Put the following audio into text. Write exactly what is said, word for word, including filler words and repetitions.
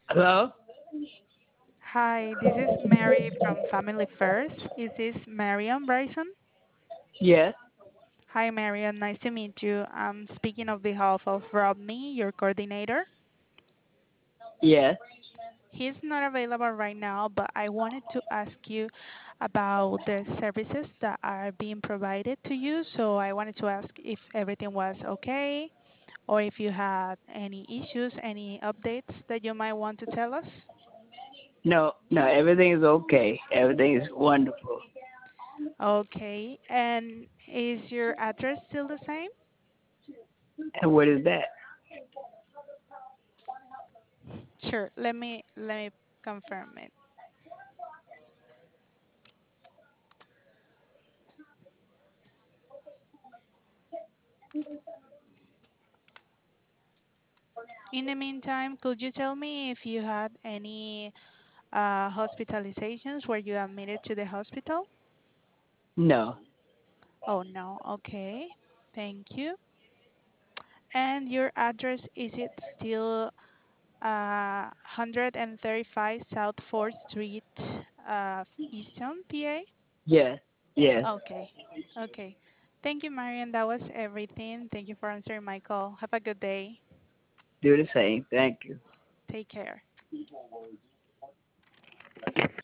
Hello? Hi, this is Mary from Family First. Is this Marion Bryson? Yes, Hi, Marion. Nice to meet you. I'm speaking on behalf of Rodney, your coordinator. yes. He's not available right now, but I wanted to ask you about the services that are being provided to you. So I wanted to ask if everything was okay or if you had any issues, any updates that you might want to tell us. No, no, everything is okay. Everything is wonderful. Okay, and is your address still the same? And what is that? Sure. Let me let me confirm it. In the meantime, could you tell me if you had any uh, hospitalizations? Were you admitted to the hospital? No. Oh no. Okay. Thank you. And your address, is it still uh, one hundred thirty-five South fourth Street, uh, Easton, P A? Yes, yes. Okay. Okay. Thank you, Marian. That was everything. Thank you for answering my call. Have a good day. Do the same. Thank you. Take care.